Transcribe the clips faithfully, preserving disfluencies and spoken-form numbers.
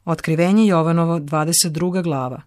Otkrivenje Jovanovo, dvadeset druga glava.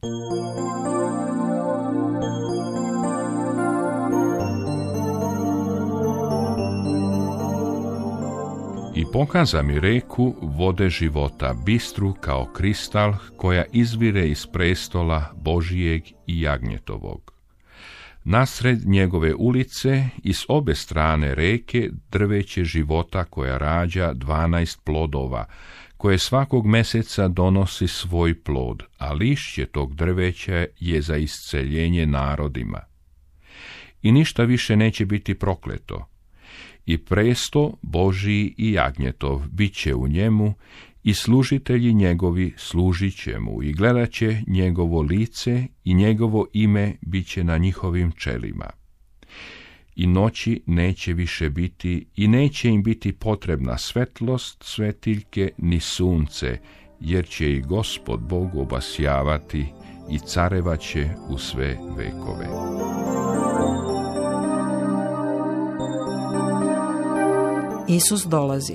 I pokaza mi reku vode života, bistru kao kristal, koja izvire iz prestola Božijeg i Jagnjetovog. Nasred njegove ulice i s obe strane reke drveće života koja rađa dvanaest plodova, koje svakog mjeseca donosi svoj plod, a lišće tog drveća je za isceljenje narodima. I ništa više neće biti prokleto. I presto Božiji i Jagnjetov bit će u njemu, i služitelji njegovi služit će mu, i gledat će njegovo lice, i njegovo ime bit će na njihovim čelima. I noći neće više biti, i neće im biti potrebna svetlost svetiljke ni sunce, jer će i Gospod Bog obasjavati i carevat će u sve vekove. Isus dolazi.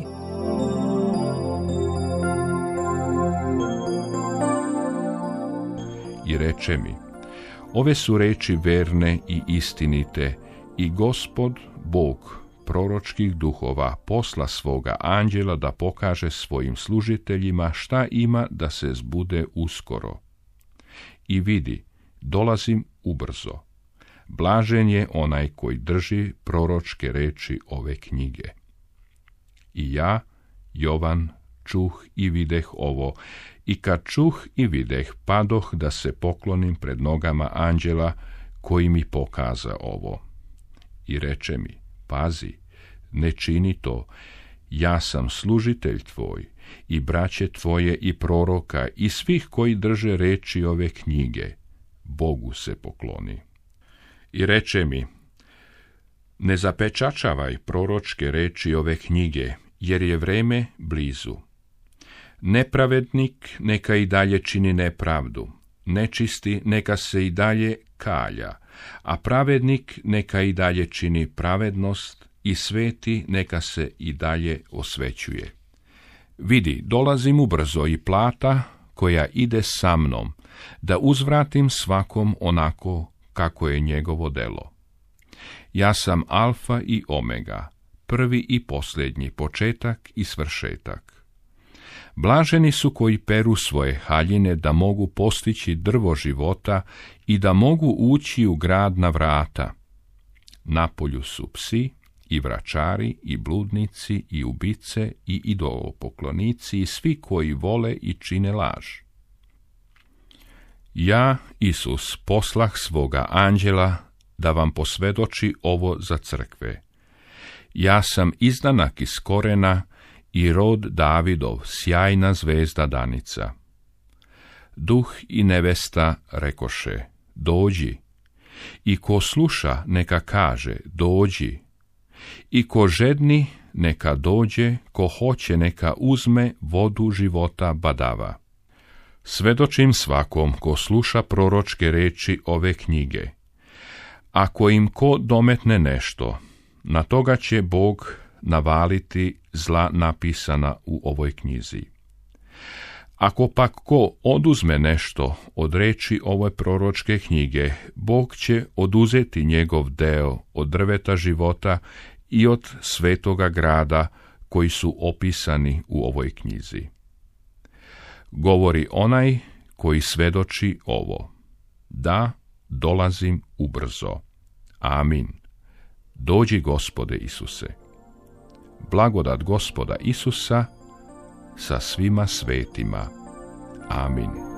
I reče mi, ove su reči verne i istinite, i Gospod Bog proročkih duhova posla svoga anđela da pokaže svojim služiteljima šta ima da se zbude uskoro. I vidi, dolazim ubrzo. Blažen je onaj koji drži proročke reči ove knjige. I ja, Jovan, čuh i videh ovo, i kad čuh i videh, padoh da se poklonim pred nogama anđela koji mi pokaza ovo. I reče mi, pazi, ne čini to, ja sam služitelj tvoj, i braće tvoje i proroka, i svih koji drže reči ove knjige, Bogu se pokloni. I reče mi, ne zapečačavaj proročke reči ove knjige, jer je vreme blizu. Nepravednik neka i dalje čini nepravdu, nečisti neka se i dalje kalja, a pravednik neka i dalje čini pravednost, i sveti neka se i dalje osvećuje. Vidi, dolazim ubrzo, i plata koja ide sa mnom, da uzvratim svakom onako kako je njegovo delo. Ja sam Alfa i Omega, prvi i posljednji, početak i svršetak. Blaženi su koji peru svoje haljine da mogu postići drvo života i da mogu ući u grad na vrata. Napolju su psi i vračari i bludnici i ubice i idolopoklonici i svi koji vole i čine laž. Ja, Isus, poslah svoga anđela da vam posvjedoči ovo za crkve. Ja sam izdanak iz korena i rod Davidov, sjajna zvezda danica. Duh i nevesta rekoše, dođi, i ko sluša neka kaže, dođi, i ko žedni neka dođe, ko hoće neka uzme vodu života badava. Svedočim svakom ko sluša proročke reči ove knjige. Ako im ko dometne nešto, na toga će Bog navaliti zla napisana u ovoj knjizi. Ako pak ko oduzme nešto od reči ove proročke knjige, Bog će oduzeti njegov deo od drveta života i od svetoga grada koji su opisani u ovoj knjizi. Govori onaj koji svedoči ovo. Da, dolazim ubrzo. Amin. Dođi, Gospode Isuse. Blagodat Gospoda Isusa sa svima svetima. Amin.